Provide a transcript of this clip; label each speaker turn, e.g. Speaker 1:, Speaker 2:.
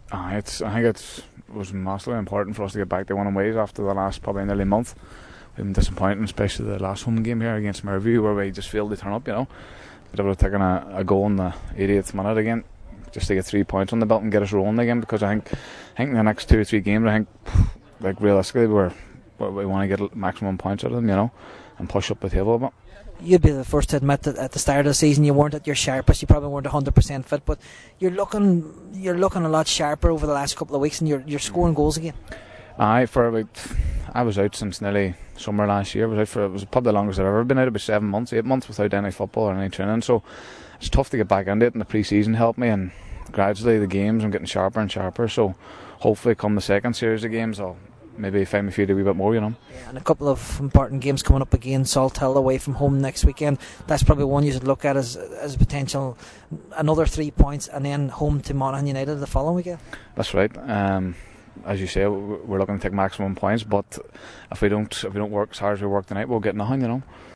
Speaker 1: I think it was massively important for us to get back to winning ways after the last probably nearly month. We've been disappointing, especially the last home game here against Merview, where we just failed to turn up, But I would have taken a goal in the 88th minute again, just to get 3 points on the belt and get us rolling again. Because I think in the next 2 or 3 games, I think, like realistically, we want to get maximum points out of them, and push up the table a bit.
Speaker 2: You'd be the first to admit that at the start of the season you weren't at your sharpest. You probably weren't 100% fit, but you're looking a lot sharper over the last couple of weeks, and you're scoring goals again.
Speaker 1: I was out since nearly summer last year. It was probably the longest I've ever been out. About 7 months, 8 months without any football or any training. So it's tough to get back into it, and the pre-season helped me, and gradually the games I'm getting sharper and sharper. So hopefully come the second series of games I'll maybe find my feet a wee bit more,
Speaker 2: Yeah, and a couple of important games coming up again. Salthill away from home next weekend. That's probably one you should look at as potential another 3 points, and then home to Monaghan United the following weekend.
Speaker 1: That's right. As you say, we're looking to take maximum points, but if we don't work as hard as we work tonight, we'll get nothing,